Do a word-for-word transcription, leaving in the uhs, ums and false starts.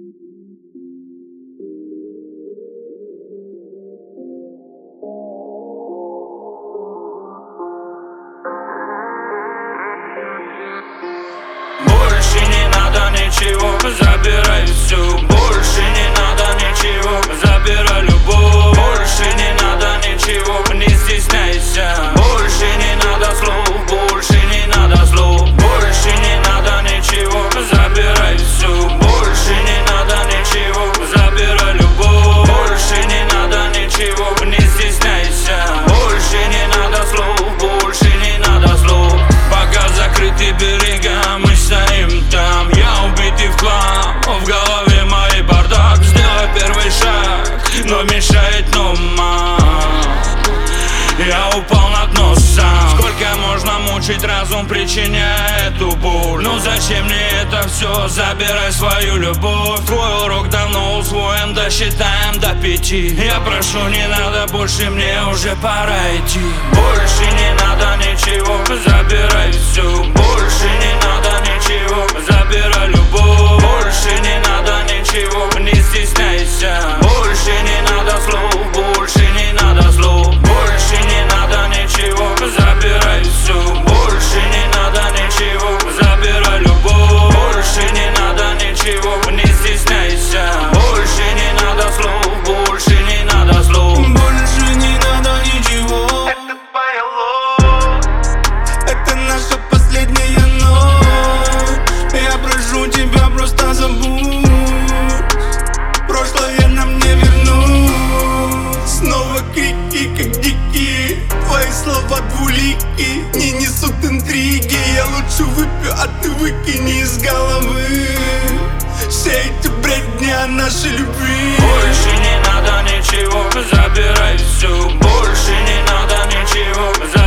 Больше не надо ничего, забирай все. Больше не надо ничего, забирай любовь. Больше не надо ничего, не стесняйся. Больше не надо слов, больше не надо слов. Больше не надо ничего, забирай все. Больше не надо ничего, забирай любовь. Больше не надо ничего, не стесняйся. Больше не надо слов, больше не надо слов. Пока закрыты берега, мы стоим там. Я убитый в хлам, в голове моей бардак. Сделай первый шаг, но мешает нома. Я упал на дно сам. Сколько можно мучить разум, причиняя эту боль? Ну зачем мне это все? Забирай свою любовь. Твой урок давно усвоен, досчитаем до пяти. Я прошу, не надо больше, мне уже пора идти. Больше не надо ничего, забирай все. Больше не надо ничего, забирай любовь. Больше не надо ничего, не стесняйся. Больше не надо слов, больше не надо слов. Больше не надо ничего, забирай все. Больше не надо ничего, забирай любовь. Больше не надо ничего, не стесняйся. Больше не надо слов, больше не надо слов. Больше не надо ничего. Это твоя ложь, это наша последняя ночь. Я прошу тебя, просто забудь. Прошлое нам не вернуть. Снова крики, как дикие. Твои слова двулики не несут интриги. Я лучше выпью, а ты выкини из головы все эти бредни о нашей любви. больше не надо ничего, забирай все. Больше не надо ничего, забирай.